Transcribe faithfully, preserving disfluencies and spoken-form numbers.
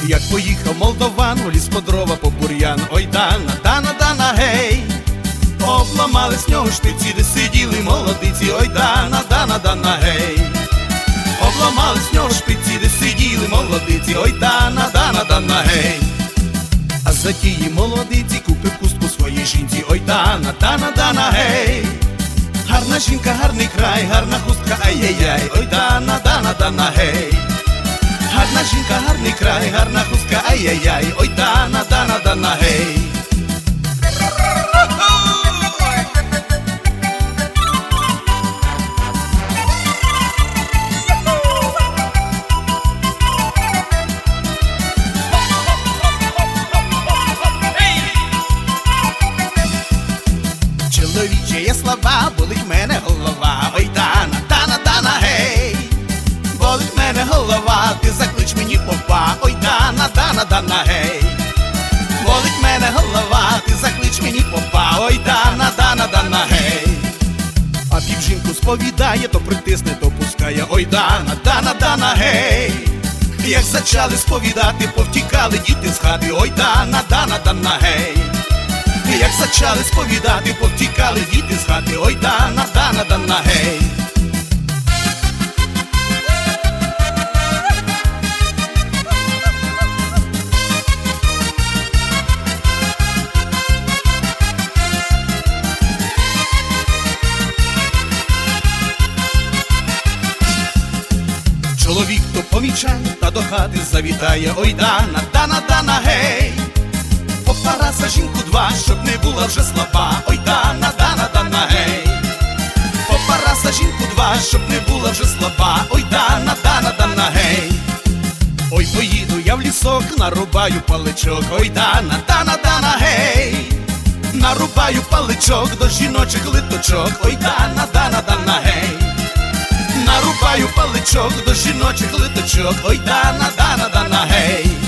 Як поїхав молдован у ліс по дрова, по бур'ян. Ой, Дана, Дана, Дана, гей. Обламали з нього штиці, де сиділи молодиці. Ой, Дана, Дана, Дана, гей. Обламали з нього шпиці, де сиділи молодиці. Ой, Дана, Дана, Дана, гей. А за тії молодиці купив хустку своїй жінці. Ой, Дана, Дана, Дана, гей. Гарна жінка, гарний край, гарна хустка, ай-яй-яй. Ой, Дана, Дана, Дана, гей. Гарна жінка, гарний край, гарна хустка, ай-яй-яй. Ой, Дана, Дана, Дана, гей. Чоловіче є слова, болить мене голова. Ой, Дана, Дана, Дана, гей. Болить мене голова, ти заклич мені попа. Ой, Дана, Дана, Дана, гей. Болить мене голова, ти заклич мені попа. Ой, Дана, Дана, Дана, гей. А пів жінку сповідає, то притисне, то пускає. Ой, Дана, Дана, Дана, гей. Як зачали сповідати, повтікали діти з хати. Ой, Дана, Дана, Дана, гей. Як зачали сповідати, повтікали діти з хати. Ой, Дана, Дана, Дана, гей. Чоловік то помічає, та до хати завітає. Ой, Дана, Дана, Дана, гей. Попара за жінку два, щоб не була вже слаба. Ой, Дана, Дана, Дана, гей. Попара за жінку два, щоб не була вже слаба. Ой, Дана, Дана, Дана, гей. Ой, поїду я в лісок, нарубаю паличок. Ой, Дана, Дана, Дана, гей. Нарубаю паличок до жіночих литочок. Ой, Дана, Дана, Дана, гей. Нарубаю паличок до жіночих литочок. Ой, Дана, Дана, Дана, гей.